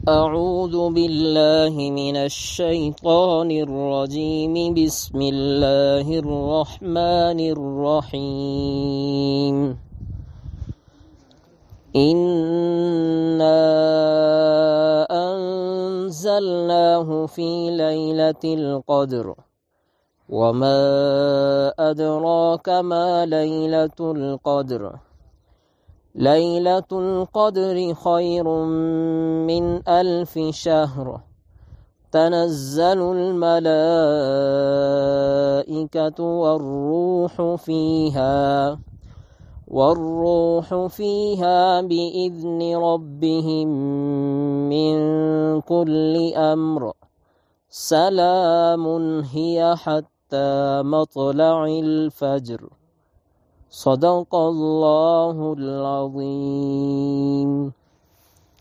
أعوذ بالله من الشيطان الرجيم بسم الله الرحمن الرحيم إنا أنزلناه في ليلة القدر وما أدراك ما ليلة القدر ليلة القدر خير من 1000 شهر تنزل الملائكة والروح فيها بإذن ربهم من كل أمر سلام هي حتى مطلع الفجر صدق الله العظيم.